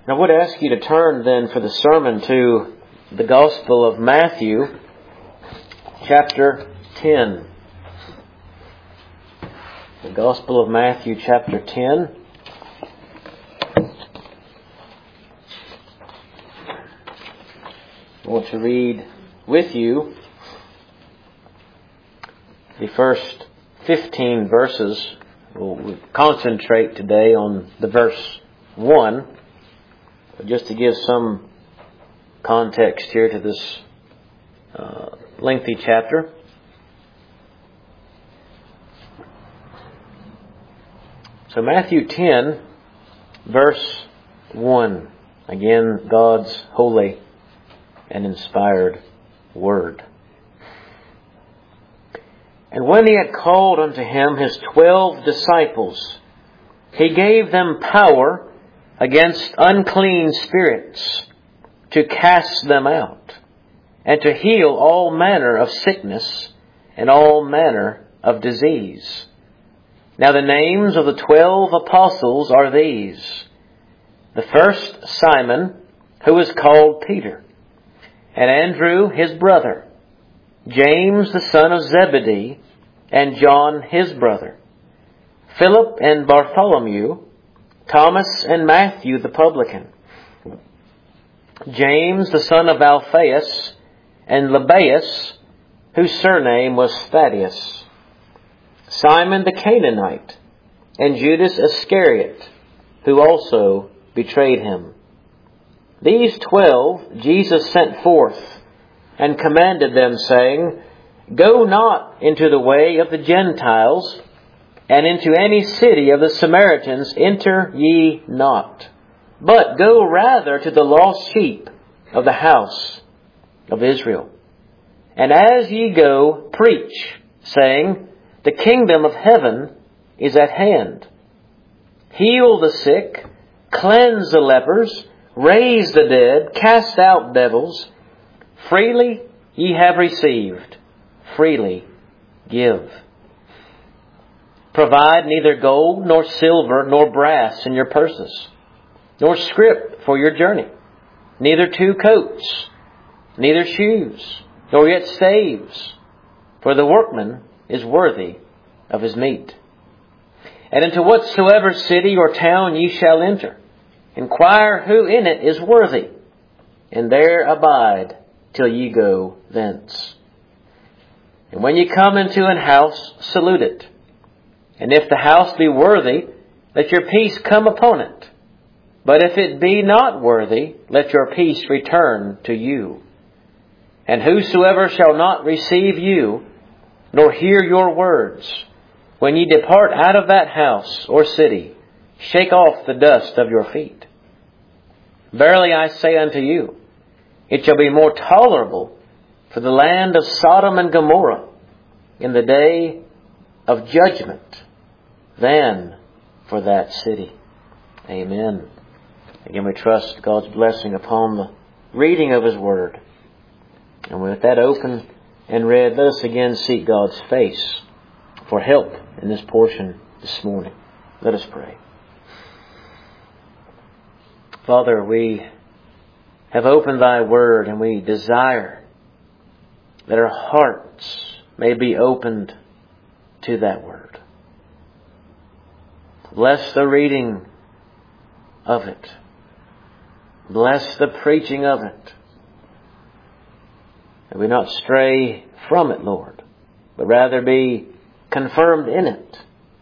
I would ask you to turn then for the sermon to the Gospel of Matthew, chapter 10. The Gospel of Matthew, chapter 10. I want to read with you the first 15 verses. We'll concentrate today on the verse 1. But just to give some context here to this lengthy chapter. So Matthew 10, verse 1. Again, God's holy and inspired Word. And when He had called unto Him His 12 disciples, He gave them power against unclean spirits, to cast them out, and to heal all manner of sickness and all manner of disease. Now the names of the 12 apostles are these: the first, Simon, who is called Peter, and Andrew his brother, James the son of Zebedee, and John his brother, Philip and Bartholomew, Thomas and Matthew the publican, James the son of Alphaeus, and Lebbaeus, whose surname was Thaddeus, Simon the Canaanite, and Judas Iscariot, who also betrayed Him. These 12 Jesus sent forth, and commanded them, saying, Go not into the way of the Gentiles, and into any city of the Samaritans enter ye not, but go rather to the lost sheep of the house of Israel. And as ye go, preach, saying, The kingdom of heaven is at hand. Heal the sick, cleanse the lepers, raise the dead, cast out devils. Freely ye have received, freely give. Provide neither gold, nor silver, nor brass in your purses, nor scrip for your journey, neither 2 coats, neither shoes, nor yet staves, for the workman is worthy of his meat. And into whatsoever city or town ye shall enter, inquire who in it is worthy, and there abide till ye go thence. And when ye come into an house, salute it. And if the house be worthy, let your peace come upon it. But if it be not worthy, let your peace return to you. And whosoever shall not receive you, nor hear your words, when ye depart out of that house or city, shake off the dust of your feet. Verily I say unto you, it shall be more tolerable for the land of Sodom and Gomorrah in the day of judgment than for that city. Amen. Again, we trust God's blessing upon the reading of His Word. And with that open and read, let us again seek God's face for help in this portion this morning. Let us pray. Father, we have opened Thy Word, and we desire that our hearts may be opened to that Word. Bless the reading of it. Bless the preaching of it. That we not stray from it, Lord, but rather be confirmed in it,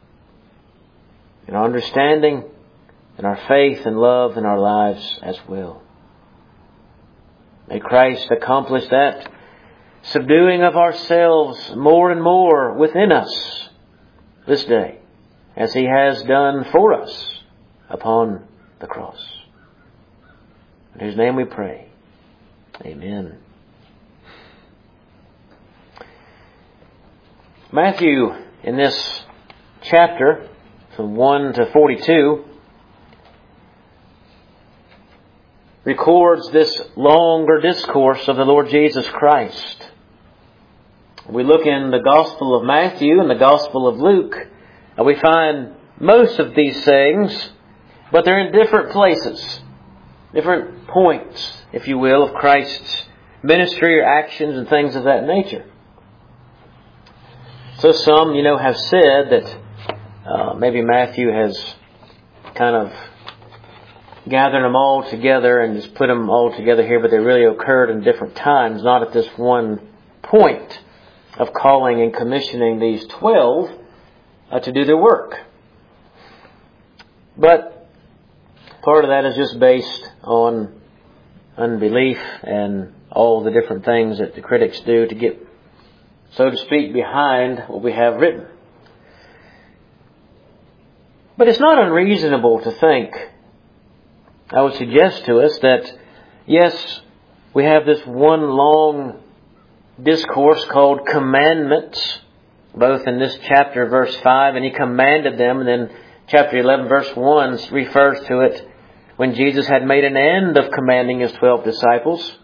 in our understanding, in our faith and love in our lives as well. May Christ accomplish that subduing of ourselves more and more within us this day, as He has done for us upon the cross. In His name we pray. Amen. Matthew, in this chapter, from 1 to 42, records this longer discourse of the Lord Jesus Christ. We look in the Gospel of Matthew and the Gospel of Luke, and we find most of these sayings, but they're in different places. different points, if you will, of Christ's ministry or actions and things of that nature. So some, have said that maybe Matthew has kind of gathered them all together and just put them all together here, but they really occurred in different times, not at this one point of calling and commissioning these 12 to do their work. But part of that is just based on unbelief and all the different things that the critics do to get, so to speak, behind what we have written. But it's not unreasonable to think, I would suggest to us, that yes, we have this one long discourse called commandments, both in this chapter, verse 5, and He commanded them, and then chapter 11, verse 1 refers to it when Jesus had made an end of commanding His 12 disciples,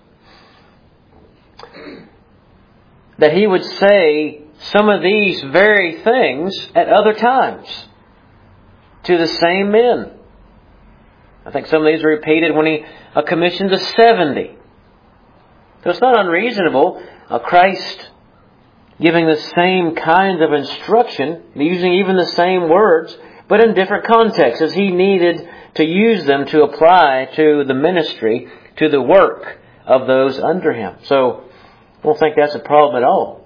that He would say some of these very things at other times to the same men. I think some of these are repeated when He commissioned the 70. So it's not unreasonable, Christ giving the same kind of instruction, using even the same words, but in different contexts, as He needed to use them to apply to the ministry, to the work of those under Him. So I don't think that's a problem at all.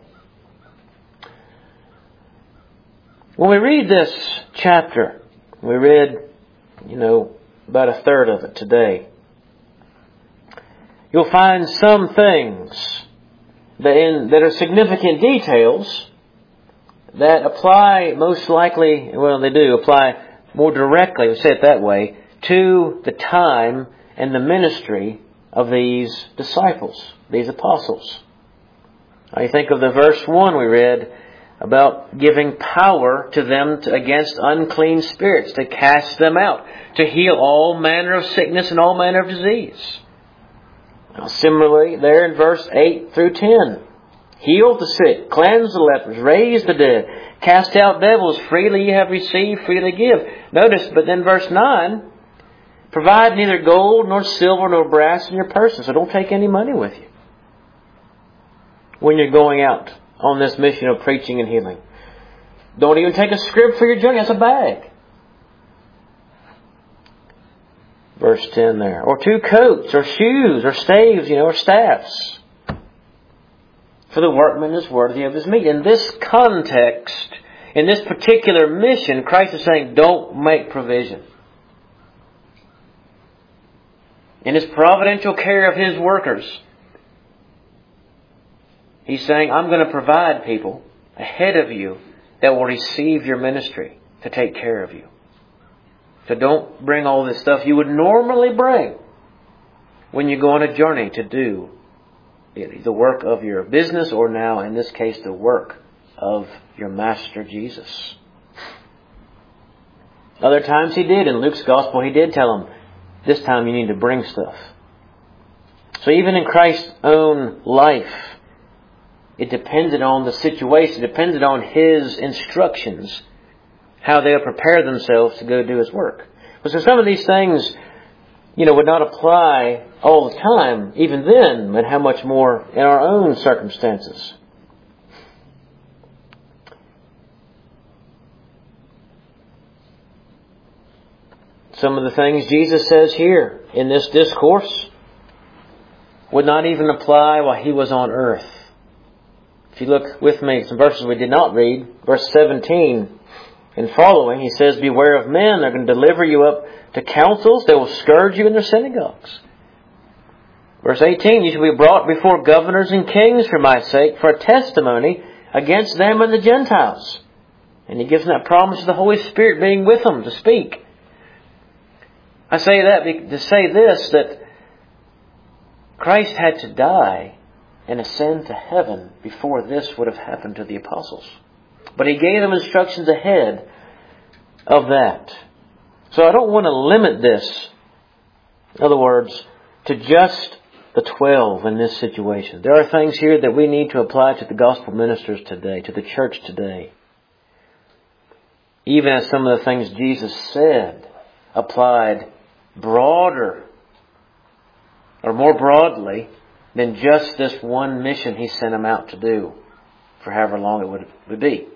When we read this chapter, we read, about a third of it today, you'll find some things that are significant details that apply most likely, they do apply more directly, we'll say it that way, to the time and the ministry of these disciples, these apostles. I think of the verse 1 we read about giving power to them against unclean spirits, to cast them out, to heal all manner of sickness and all manner of disease. Now, similarly, there in verse 8 through 10, heal the sick, cleanse the lepers, raise the dead, cast out devils, freely you have received, freely give. Notice, but then verse 9, provide neither gold nor silver nor brass in your person, so don't take any money with you when you're going out on this mission of preaching and healing. Don't even take a scrip for your journey. That's a bag. Verse 10 there. Or 2 coats, or shoes, or staves, or staffs. For the workman is worthy of his meat. In this context, in this particular mission, Christ is saying, don't make provision. In His providential care of His workers, He's saying, I'm going to provide people ahead of you that will receive your ministry to take care of you. So don't bring all this stuff you would normally bring when you go on a journey to do the work of your business, or now, in this case, the work of your Master Jesus. Other times He did. In Luke's Gospel, He did tell them, this time you need to bring stuff. So even in Christ's own life, it depended on the situation, it depended on His instructions, how they'll prepare themselves to go do His work. But so some of these things, would not apply all the time, even then, but how much more in our own circumstances. Some of the things Jesus says here in this discourse would not even apply while He was on earth. If you look with me at some verses we did not read, verse 17 and following, He says, beware of men. They're going to deliver you up to councils. They will scourge you in their synagogues. Verse 18, you shall be brought before governors and kings for my sake, for a testimony against them and the Gentiles. And He gives them that promise of the Holy Spirit being with them to speak. I say that to say this, that Christ had to die and ascend to heaven before this would have happened to the apostles. But He gave them instructions ahead of that. So I don't want to limit this, in other words, to just the 12 in this situation. There are things here that we need to apply to the gospel ministers today, to the church today. Even as some of the things Jesus said applied broader or more broadly, than just this one mission He sent them out to do for however long it would be.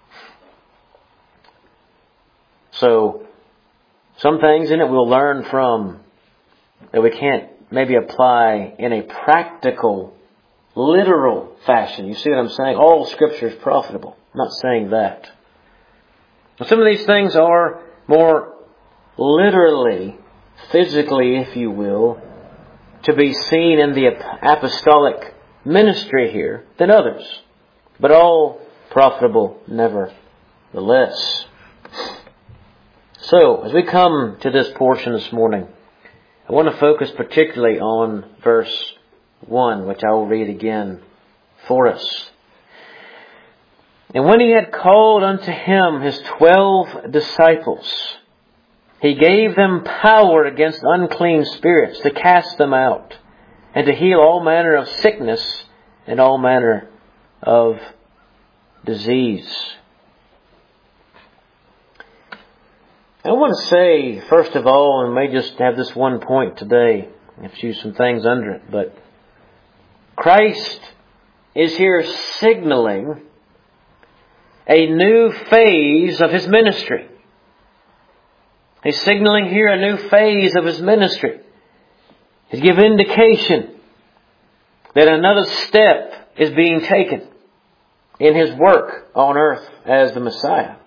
So, some things in it we'll learn from that we can't maybe apply in a practical, literal fashion. You see what I'm saying? All Scripture is profitable. I'm not saying that. But some of these things are more literally, physically, if you will, to be seen in the apostolic ministry here than others. But all profitable nevertheless. So, as we come to this portion this morning, I want to focus particularly on verse 1, which I will read again for us. And when He had called unto Him His 12 disciples, He gave them power against unclean spirits to cast them out, and to heal all manner of sickness and all manner of disease. I want to say, first of all, and may just have this one point today, and few some things under it, but Christ is here signaling a new phase of His ministry. He's signaling here a new phase of His ministry. He's giving indication that another step is being taken in His work on earth as the Messiah.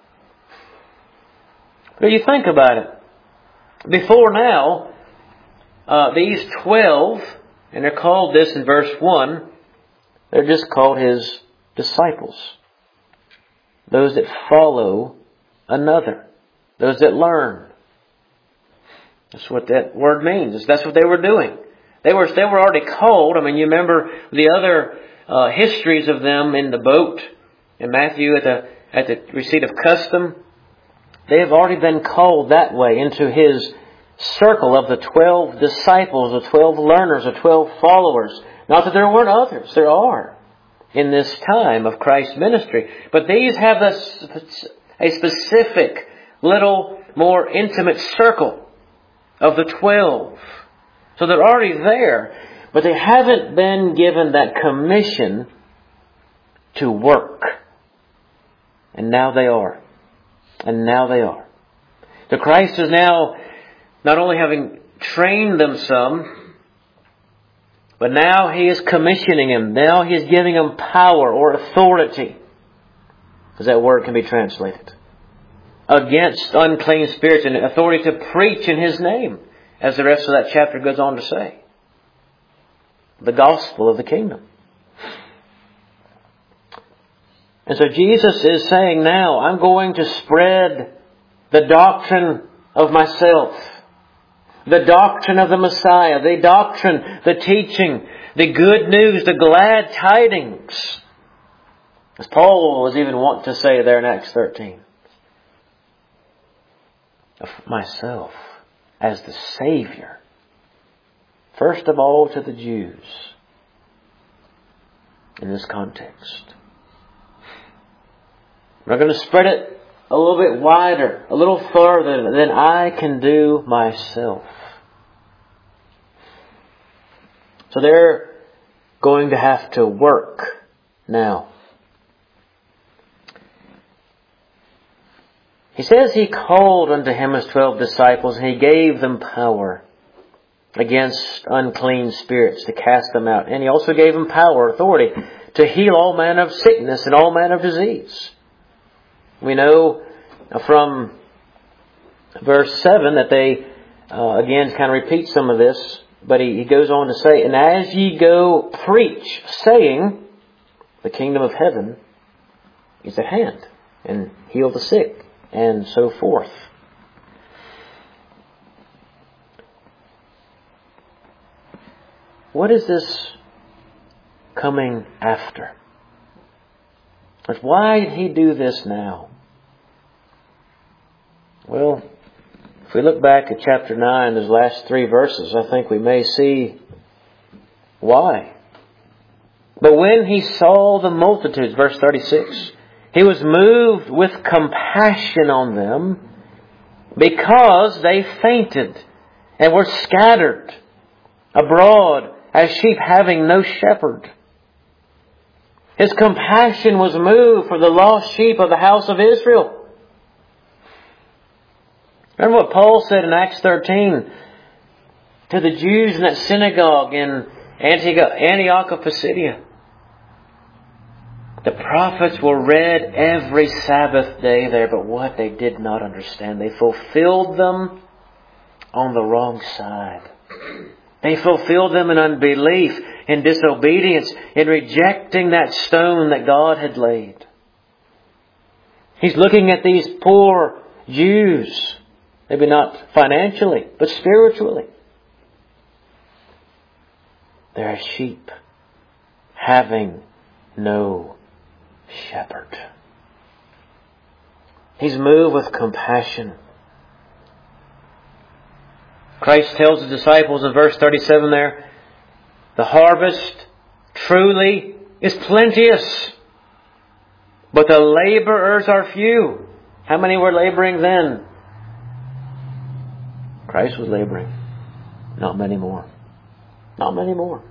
But you think about it. Before now, these 12, and they're called this in verse 1, they're just called His disciples. Those that follow another. Those that learn. That's what that word means. That's what they were doing. They were already called. I mean, you remember the other histories of them in the boat in Matthew at the receipt of custom. They have already been called that way into His circle of the 12 disciples, the 12 learners, the 12 followers. Not that there weren't others. There are in this time of Christ's ministry. But these have a specific, little more intimate circle of the 12. So they're already there, but they haven't been given that commission to work. And now they are. And now they are. So Christ is now not only having trained them some, but now He is commissioning them. Now He is giving them power or authority, as that word can be translated, against unclean spirits, and authority to preach in His name, as the rest of that chapter goes on to say. The gospel of the kingdom. And so Jesus is saying now, I'm going to spread the doctrine of myself. The doctrine of the Messiah. The doctrine, the teaching, the good news, the glad tidings. As Paul was even wanting to say there in Acts 13. Of myself as the Savior. First of all to the Jews. In this context. I'm going to spread it a little bit wider, a little further than I can do myself. So they're going to have to work now. He says He called unto Him His 12 disciples, and He gave them power against unclean spirits to cast them out. And He also gave them power, authority, to heal all manner of sickness and all manner of disease. We know from verse 7 that they, again, kind of repeat some of this. But he goes on to say, and as ye go preach, saying, the kingdom of heaven is at hand. And heal the sick, and so forth. What is this coming after? But why did He do this now? Well, if we look back at chapter 9, those last 3 verses, I think we may see why. But when He saw the multitudes, verse 36, He was moved with compassion on them because they fainted and were scattered abroad as sheep having no shepherd. His compassion was moved for the lost sheep of the house of Israel. Remember what Paul said in Acts 13 to the Jews in that synagogue in Antioch of Pisidia. The prophets were read every Sabbath day there, but what they did not understand, they fulfilled them on the wrong side. They fulfilled them in unbelief, in disobedience, in rejecting that stone that God had laid. He's looking at these poor Jews, maybe not financially, but spiritually. They're as sheep having no shepherd. He's moved with compassion. Christ tells the disciples in verse 37 there, the harvest truly is plenteous, but the laborers are few. How many were laboring then? Christ was laboring. Not many more. Not many more.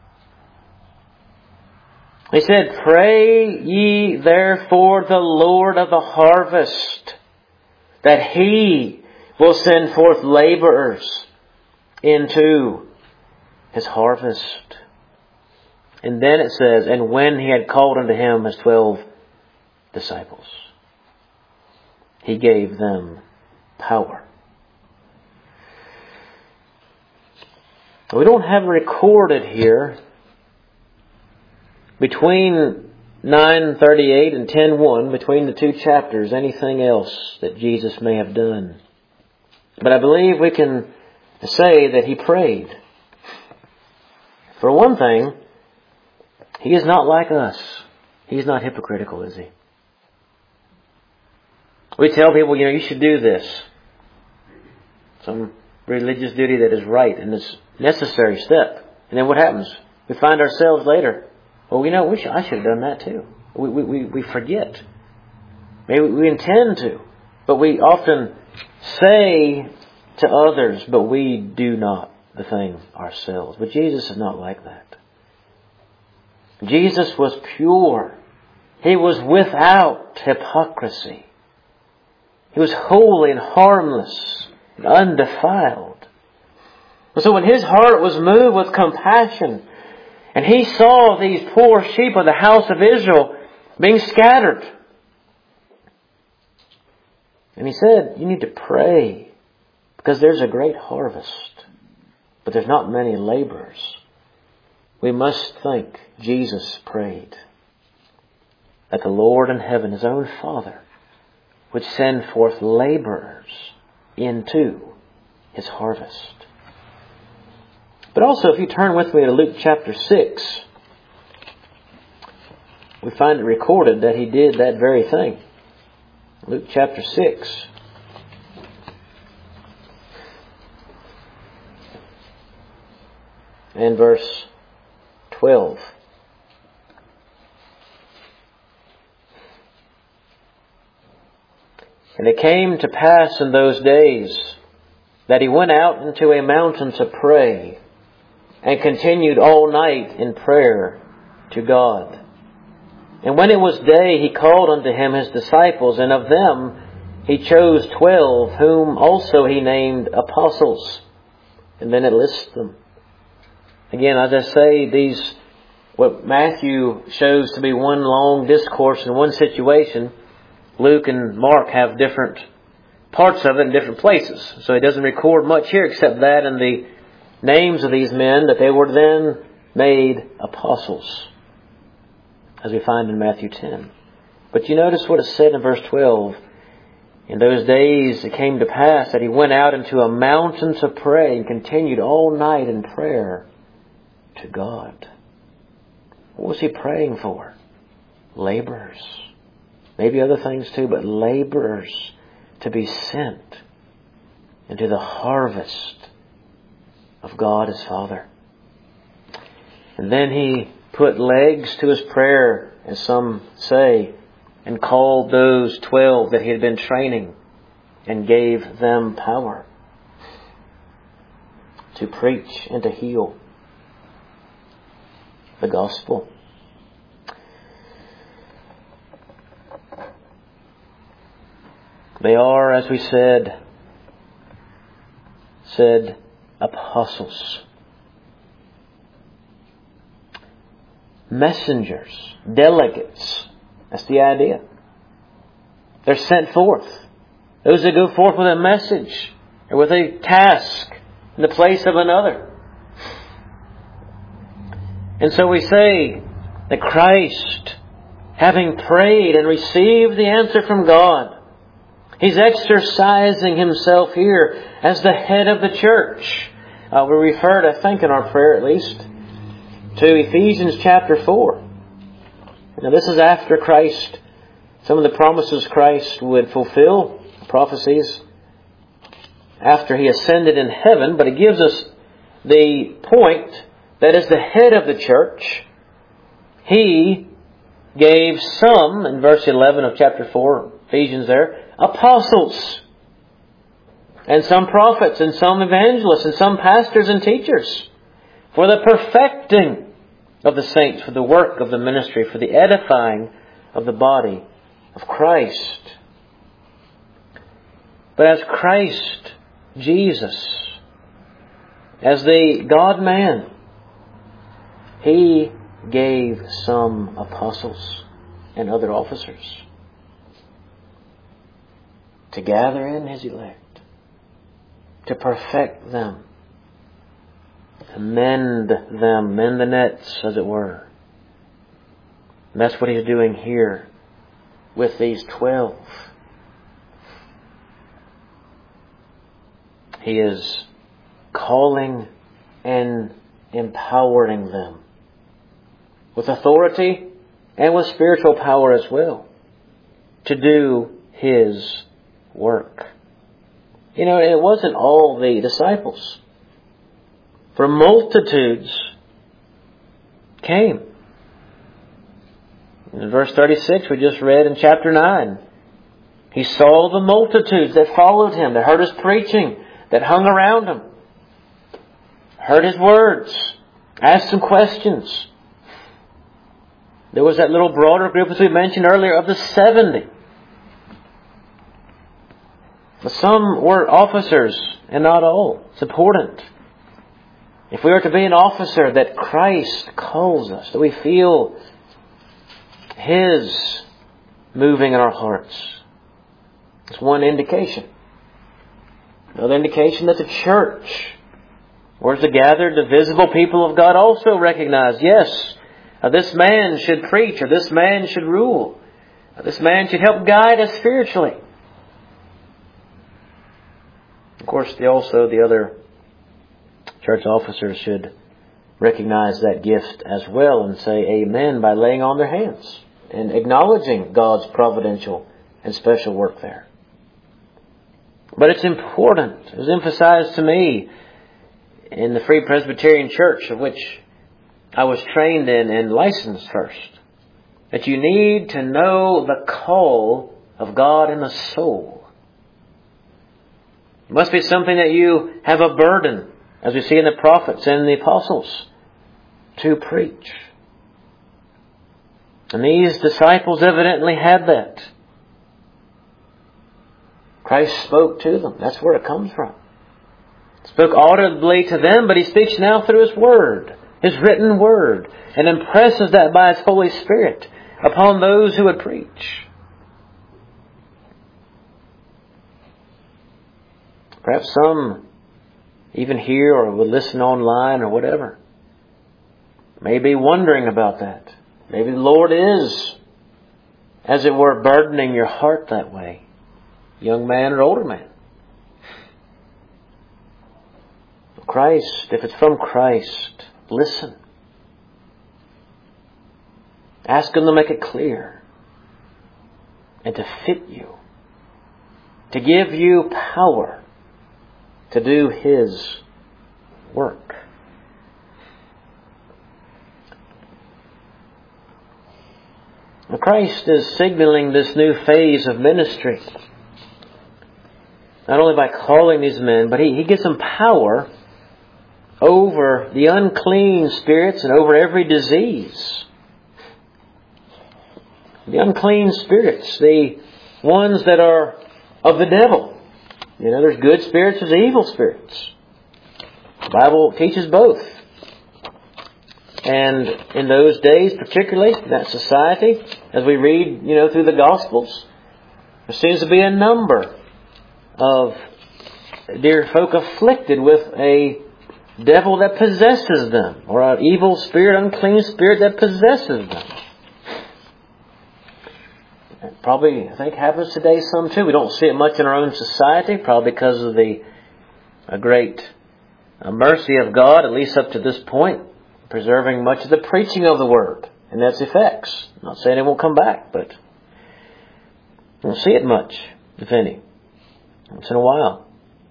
He said, pray ye therefore the Lord of the harvest, that He will send forth laborers into His harvest. And then it says, and when He had called unto Him His 12 disciples, He gave them power. We don't have recorded here between 9:38 and 10:1, between the two chapters, anything else that Jesus may have done. But I believe we can say that He prayed. For one thing, He is not like us. He's not hypocritical, is He? We tell people, you should do this. Some religious duty that is right and is necessary step. And then what happens? We find ourselves later, well, I should have done that too. We forget. Maybe we intend to, but we often say to others, but we do not the thing ourselves. But Jesus is not like that. Jesus was pure. He was without hypocrisy. He was holy and harmless and undefiled. And so when His heart was moved with compassion, and He saw these poor sheep of the house of Israel being scattered, and He said, you need to pray, because there's a great harvest, but there's not many laborers. We must think Jesus prayed that the Lord in heaven, His own Father, would send forth laborers into His harvest. But also, if you turn with me to Luke chapter 6, we find it recorded that He did that very thing. Luke chapter 6. And verse 12. And it came to pass in those days that He went out into a mountain to pray, and continued all night in prayer to God. And when it was day, He called unto Him His disciples, and of them He chose 12, whom also He named apostles. And then it lists them. Again, as I say, what Matthew shows to be one long discourse in one situation, Luke and Mark have different parts of it in different places. So he doesn't record much here except that and the names of these men, that they were then made apostles, as we find in Matthew 10. But you notice what it said in verse 12. In those days it came to pass that He went out into a mountain to pray, and continued all night in prayer to God. What was He praying for? Laborers. Maybe other things too, but laborers to be sent into the harvest of God His Father. And then He put legs to His prayer, as some say, and called those 12 that He had been training, and gave them power. to preach and to heal the gospel. They are, as we said apostles. Messengers, delegates. That's the idea. They're sent forth. Those that go forth with a message or with a task in the place of another. And so we say that Christ, having prayed and received the answer from God, He's exercising Himself here as the head of the church. We referred, I think in our prayer at least, to Ephesians chapter 4. Now this is after Christ, some of the promises Christ would fulfill, prophecies, after He ascended in heaven. But it gives us the point that as the head of the church, He gave some, in verse 11 of chapter 4, Ephesians there, apostles, and some prophets, and some evangelists, and some pastors and teachers, for the perfecting of the saints, for the work of the ministry, for the edifying of the body of Christ. But as Christ, Jesus, as the God-man, He gave some apostles and other officers to gather in His elect, to perfect them, to mend them, mend the nets, as it were. And that's what He's doing here with these 12. He is calling and empowering them with authority and with spiritual power as well to do His work. You know, it wasn't all the disciples. For multitudes came. In verse 36 we just read in chapter 9. He saw the multitudes that followed Him, that heard His preaching, that hung around Him, heard His words, asked some questions. There was that little broader group, as we mentioned earlier, of the 70. But some were officers, and not all. It's important. If we are to be an officer that Christ calls us, that we feel His moving in our hearts. It's one indication. Another indication that the church, where's the gathered, the visible people of God, also recognize, yes, this man should preach, or this man should rule. This man should help guide us spiritually. Of course, the other church officers should recognize that gift as well and say amen by laying on their hands and acknowledging God's providential and special work there. But it's important. It was emphasized to me in the Free Presbyterian Church, of which I was trained in and licensed first, that you need to know the call of God in the soul. It must be something that you have a burden, as we see in the prophets and the apostles, to preach. And these disciples evidently had that. Christ spoke to them. That's where it comes from. Spoke audibly to them, but He speaks now through His Word, His written Word, and impresses that by His Holy Spirit upon those who would preach. Perhaps some, even here or would listen online or whatever, may be wondering about that. Maybe the Lord is, as it were, burdening your heart that way, young man or older man. Christ, if it's from Christ, listen. Ask Him to make it clear and to fit you, to give you power to do His work. Now, Christ is signaling this new phase of ministry. Not only by calling these men, but He gives them power over the unclean spirits and over every disease. The unclean spirits, the ones that are of the devil. You know, there's good spirits, there's evil spirits. The Bible teaches both. And in those days, particularly, that society, as we read, through the Gospels, there seems to be a number of dear folk afflicted with a devil that possesses them, or an evil spirit, unclean spirit that possesses them. It probably, I think, happens today some too. We don't see it much in our own society, probably because of the great mercy of God, at least up to this point, preserving much of the preaching of the Word and its effects. I'm not saying it won't come back, but we don't see it much, if any. Once in a while.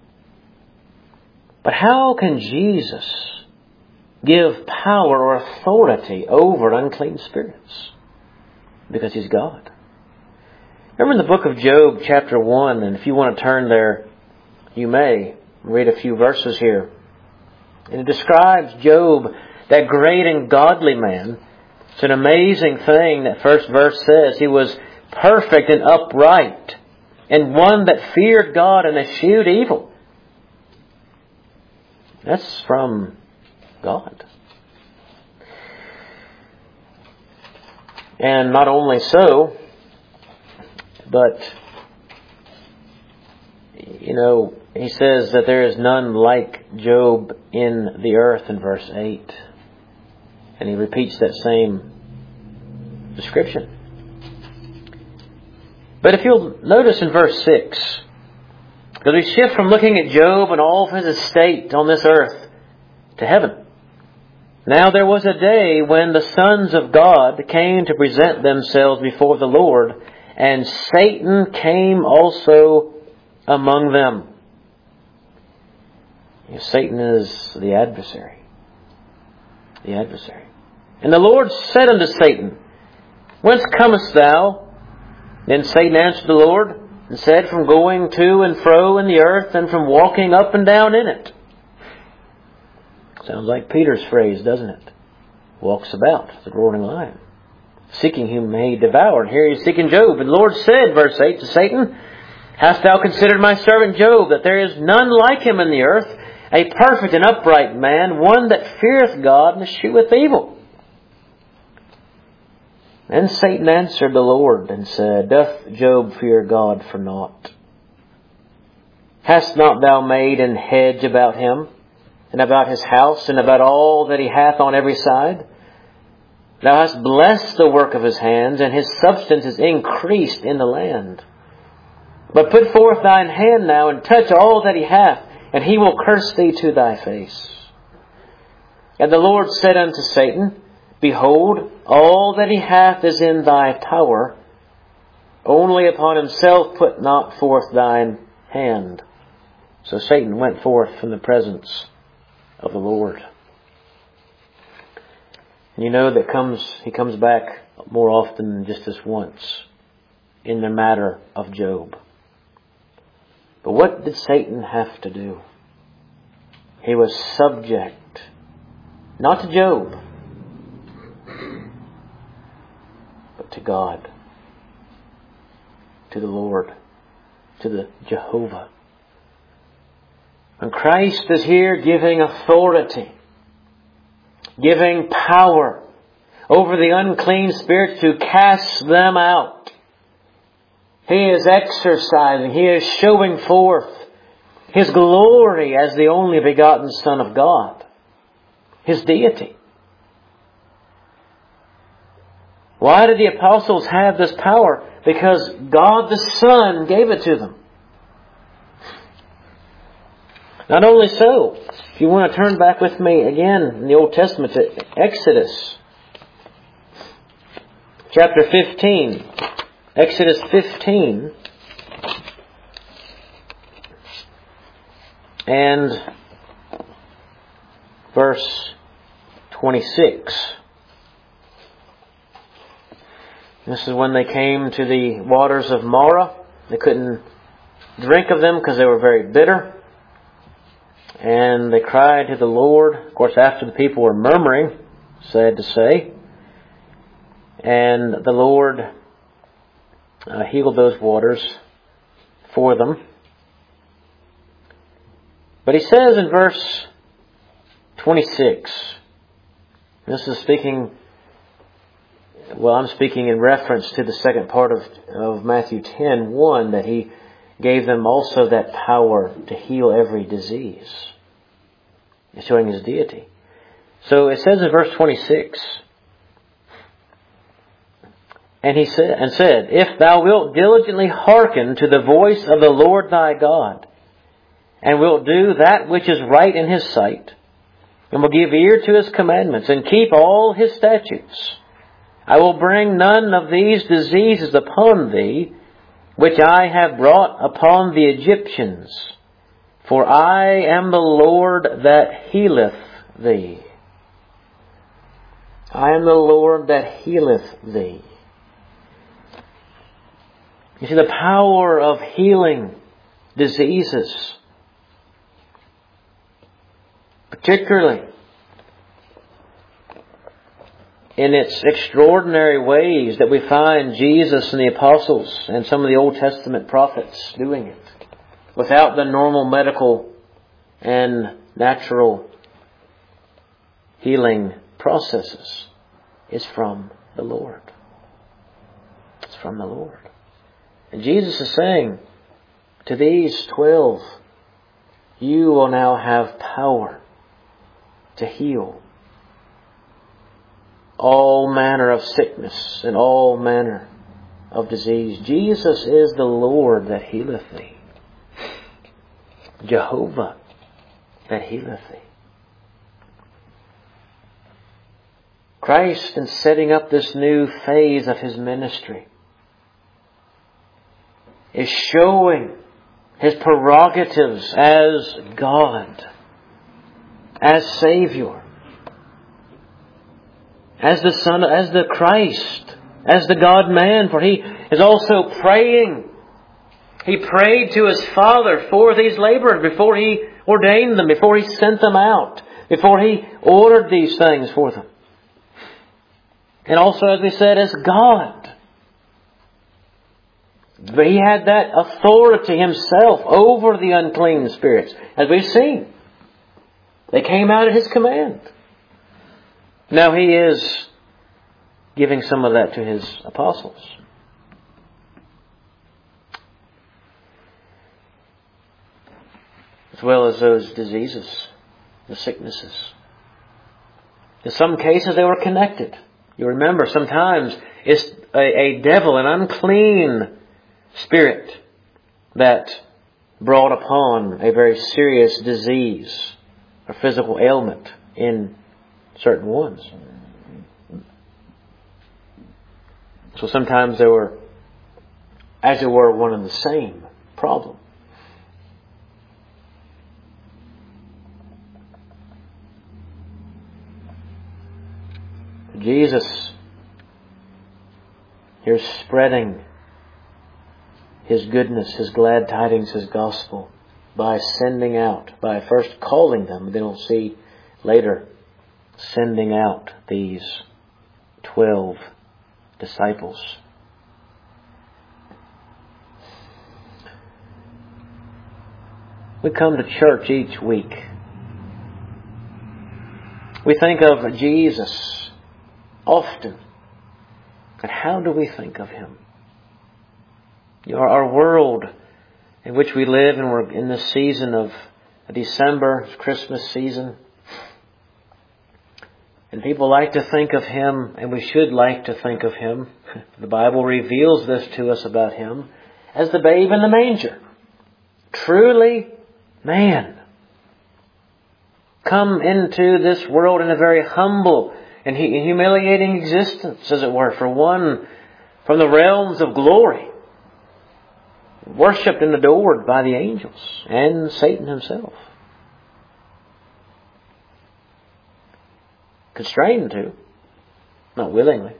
But how can Jesus give power or authority over unclean spirits? Because He's God. Remember in the book of Job, chapter 1, and if you want to turn there, you may read a few verses here. And it describes Job, that great and godly man. It's an amazing thing that first verse says. He was perfect and upright, and one that feared God and eschewed evil. That's from God. And not only so, but, he says that there is none like Job in the earth in verse 8. And he repeats that same description. But if you'll notice in verse 6, because we shift from looking at Job and all of his estate on this earth to heaven. Now there was a day when the sons of God came to present themselves before the Lord, and Satan came also among them. Satan is the adversary. The adversary. And the Lord said unto Satan, Whence comest thou? Then Satan answered the Lord, and said, From going to and fro in the earth, and from walking up and down in it. Sounds like Peter's phrase, doesn't it? Walks about, the roaring lion, seeking whom may devour. And here he's seeking Job. And the Lord said, verse 8, to Satan, Hast thou considered my servant Job, that there is none like him in the earth, a perfect and upright man, one that feareth God and escheweth evil? Then Satan answered the Lord and said, Doth Job fear God for naught? Hast not thou made an hedge about him, and about his house, and about all that he hath on every side? Thou hast blessed the work of his hands, and his substance is increased in the land. But put forth thine hand now, and touch all that he hath, and he will curse thee to thy face. And the Lord said unto Satan, Behold, all that he hath is in thy power. Only upon himself put not forth thine hand. So Satan went forth from the presence of the Lord. And you know that he comes back more often than just this once in the matter of Job. But what did Satan have to do? He was subject, not to Job, but to God, to the Lord, to the Jehovah. And Christ is here giving authority, giving power over the unclean spirits to cast them out. He is exercising, He is showing forth His glory as the only begotten Son of God, His deity. Why did the apostles have this power? Because God the Son gave it to them. Not only so, if you want to turn back with me again in the Old Testament to Exodus chapter 15. Exodus 15 and verse 26. This is when they came to the waters of Marah. They couldn't drink of them because they were very bitter. And they cried to the Lord, of course, after the people were murmuring, sad to say. And the Lord healed those waters for them. But He says in verse 26, this is speaking, well, I'm speaking in reference to the second part of Matthew 10:1, that He gave them also that power to heal every disease, showing His deity. So it says in verse 26, and He said, if thou wilt diligently hearken to the voice of the Lord thy God, and wilt do that which is right in His sight, and will give ear to His commandments, and keep all His statutes, I will bring none of these diseases upon thee, which I have brought upon the Egyptians, for I am the Lord that healeth thee. I am the Lord that healeth thee. You see, the power of healing diseases, particularly in its extraordinary ways that we find Jesus and the apostles and some of the Old Testament prophets doing it, without the normal medical and natural healing processes, is from the Lord. It's from the Lord. And Jesus is saying to these 12, you will now have power to heal all manner of sickness and all manner of disease. Jesus is the Lord that healeth thee. Jehovah that healeth thee. Christ, in setting up this new phase of His ministry, is showing His prerogatives as God, as Savior, as the Son, as the Christ, as the God-man. For He is also praying. He prayed to His Father for these laborers before He ordained them, before He sent them out, before He ordered these things for them. And also, as we said, as God. But He had that authority Himself over the unclean spirits, as we've seen. They came out at His command. Now He is giving some of that to His apostles. As well as those diseases, the sicknesses. In some cases they were connected. You remember, sometimes it's a devil, an unclean spirit that brought upon a very serious disease or physical ailment in certain ones. So sometimes they were, as it were, one and the same problem. Jesus here is spreading His goodness, His glad tidings, His gospel by sending out, by first calling them, and then we'll see later sending out these 12 disciples. We come to church each week. We think of Jesus often. And how do we think of Him? Our world in which we live, and we're in this season of December, Christmas season. And people like to think of Him, and we should like to think of Him. The Bible reveals this to us about Him as the babe in the manger. Truly man. Come into this world in a very humble and humiliating existence, as it were, for one from the realms of glory. Worshipped and adored by the angels and Satan himself. Constrained to, not willingly.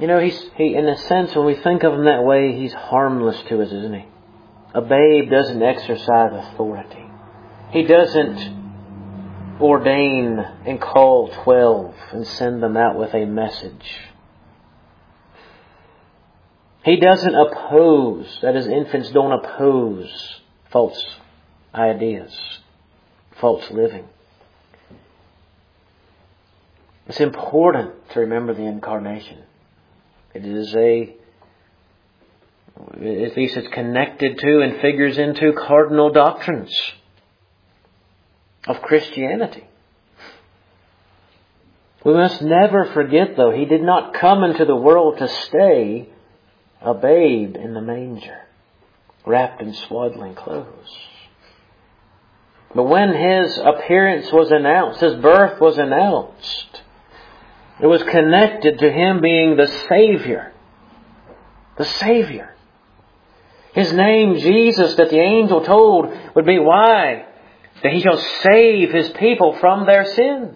You know, he in a sense, when we think of Him that way, He's harmless to us, isn't He? A babe doesn't exercise authority. He doesn't ordain and call 12 and send them out with a message. He doesn't oppose, that is, infants don't oppose false ideas, false living. It's important to remember the Incarnation. It is at least it's connected to and figures into cardinal doctrines of Christianity. We must never forget, though, He did not come into the world to stay a babe in the manger, wrapped in swaddling clothes. But when His appearance was announced, His birth was announced, it was connected to Him being the Savior. The Savior. His name, Jesus, that the angel told would be why? That He shall save His people from their sins.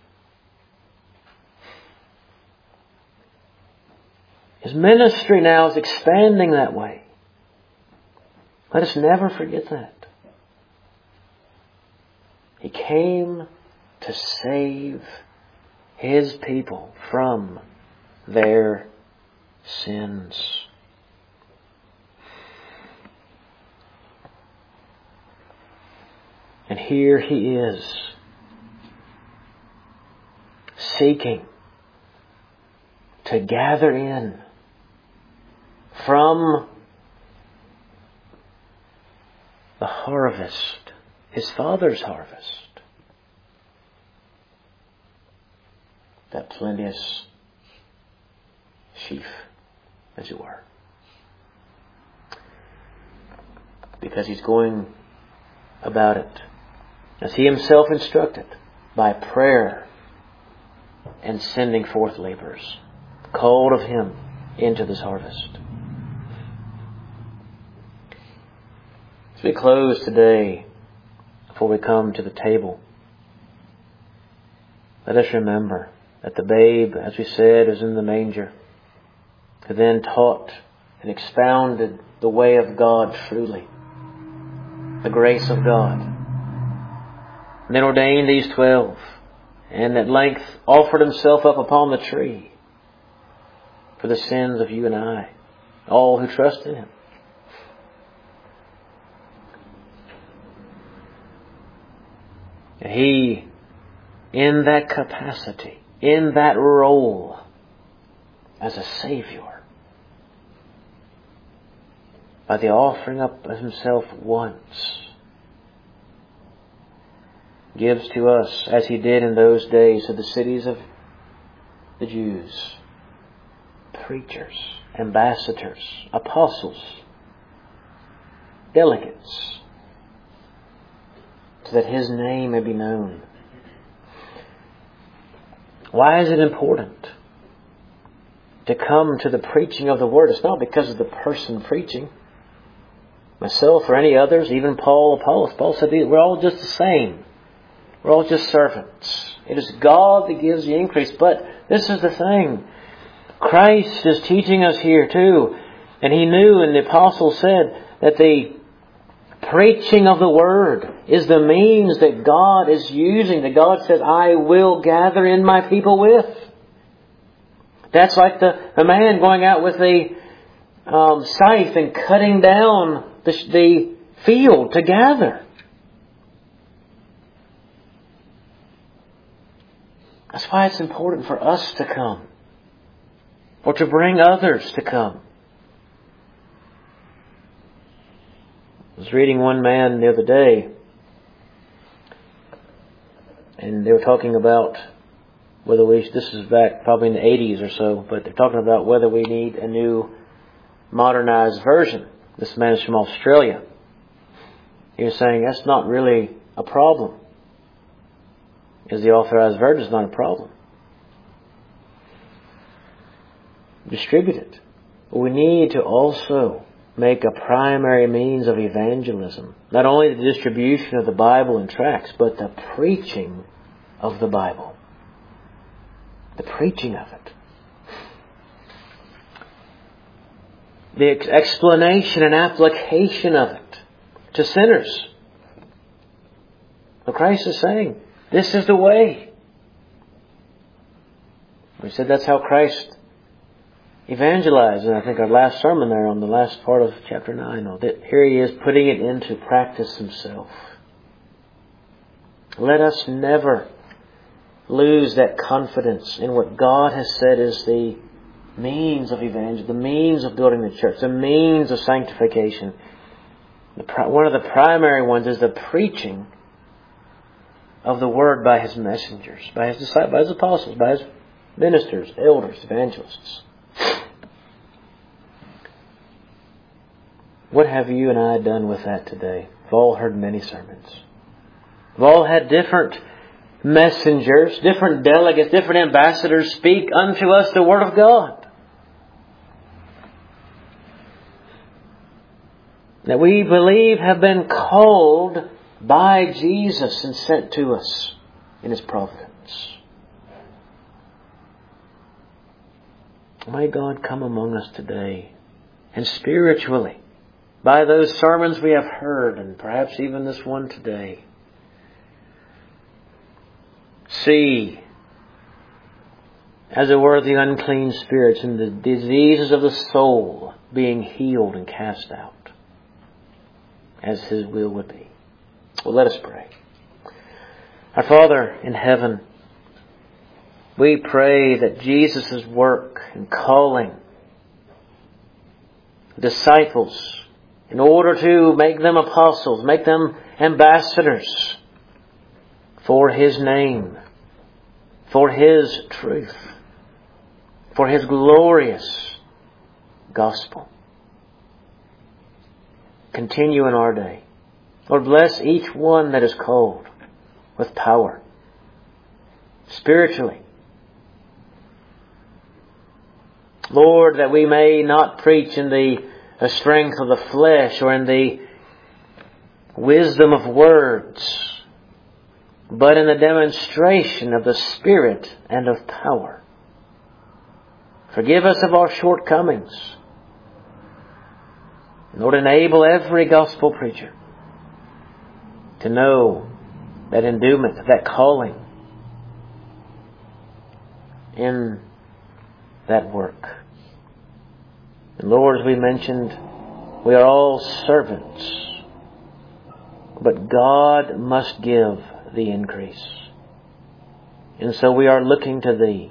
His ministry now is expanding that way. Let us never forget that. He came to save His people from their sins. And here He is, seeking to gather in from the harvest, His Father's harvest, that plenteous sheaf, as it were. Because He's going about it as He Himself instructed, by prayer and sending forth laborers, called of Him into this harvest. As we close today, before we come to the table, let us remember that the babe, as we said, is in the manger, who then taught and expounded the way of God truly, the grace of God, and then ordained these 12, and at length offered Himself up upon the tree for the sins of you and I, all who trust in Him. And He, in that capacity, in that role as a Savior, by the offering up of Himself once, gives to us, as He did in those days to the cities of the Jews, preachers, ambassadors, apostles, delegates, so that His name may be known. Why is it important to come to the preaching of the Word? It's not because of the person preaching, myself or any others, even Paul, Apollos. Paul said we're all just the same. We're all just servants. It is God that gives the increase. But this is the thing. Christ is teaching us here too. And He knew, and the apostle said, that the preaching of the Word is the means that God is using. That God says, I will gather in my people with. That's like the man going out with a scythe and cutting down the field to gather. That's why it's important for us to come, or to bring others to come. I was reading one man the other day, and they were talking about whether this is back probably in the 80s or so, but they're talking about whether we need a new modernized version. This man is from Australia. He was saying that's not really a problem, because the authorized version is not a problem. Distribute it. But we need to also make a primary means of evangelism. Not only the distribution of the Bible and tracts, but the preaching of the Bible. The preaching of it. the explanation and application of it to sinners. But Christ is saying, this is the way. We said that's how Christ evangelized. And I think our last sermon there on the last part of chapter 9. That here He is putting it into practice Himself. Let us never lose that confidence in what God has said is the means of evangelism, the means of building the church, the means of sanctification. One of the primary ones is the preaching of the Word by His messengers, by His disciples, by His apostles, by His ministers, elders, evangelists. What have you and I done with that today? We've all heard many sermons. We've all had different messengers, different delegates, different ambassadors speak unto us the Word of God. That we believe have been called by Jesus and sent to us in His providence. May God come among us today and spiritually, by those sermons we have heard and perhaps even this one today, see, as it were, the unclean spirits and the diseases of the soul being healed and cast out, as His will would be. Well, let us pray. Our Father in heaven, we pray that Jesus' work and calling disciples in order to make them apostles, make them ambassadors for His name, for His truth, for His glorious gospel, continue in our day. Lord, bless each one that is called with power, spiritually. Lord, that we may not preach in the strength of the flesh or in the wisdom of words, but in the demonstration of the Spirit and of power. Forgive us of our shortcomings. Lord, enable every gospel preacher to know that endowment, that calling in that work. And Lord, as we mentioned, we are all servants, but God must give the increase. And so we are looking to Thee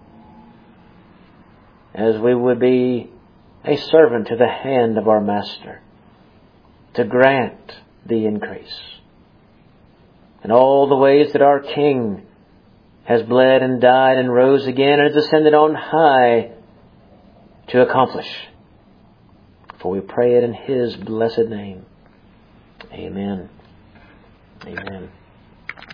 as we would be a servant to the hand of our Master to grant the increase. And all the ways that our King has bled and died and rose again and has ascended on high to accomplish. For we pray it in His blessed name. Amen. Amen.